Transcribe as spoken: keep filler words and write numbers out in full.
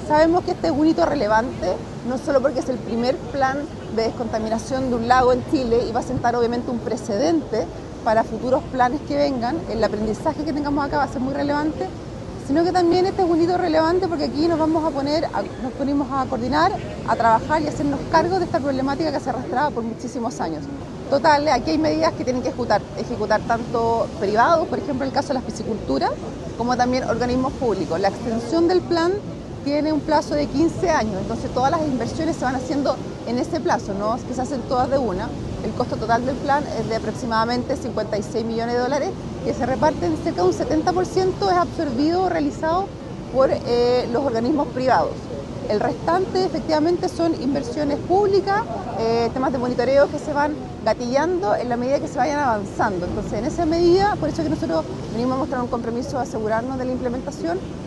Sabemos que este es un hito relevante, no solo porque es el primer plan de descontaminación de un lago en Chile y va a sentar obviamente un precedente para futuros planes que vengan, el aprendizaje que tengamos acá va a ser muy relevante, sino que también este es un hito relevante porque aquí nos vamos a poner, a, nos ponemos a coordinar, a trabajar y a hacernos cargo de esta problemática que se arrastraba por muchísimos años. Total, aquí hay medidas que tienen que ejecutar, ejecutar tanto privados, por ejemplo el caso de la piscicultura, como también organismos públicos. La extensión del plan tiene un plazo de quince años, entonces todas las inversiones se van haciendo en ese plazo, no es que se hacen todas de una. El costo total del plan es de aproximadamente cincuenta y seis millones de dólares, que se reparten cerca de un setenta por ciento es absorbido o realizado por eh, los organismos privados. El restante efectivamente son inversiones públicas, eh, temas de monitoreo que se van gatillando en la medida que se vayan avanzando. Entonces en esa medida, por eso que nosotros venimos a mostrar un compromiso de asegurarnos de la implementación.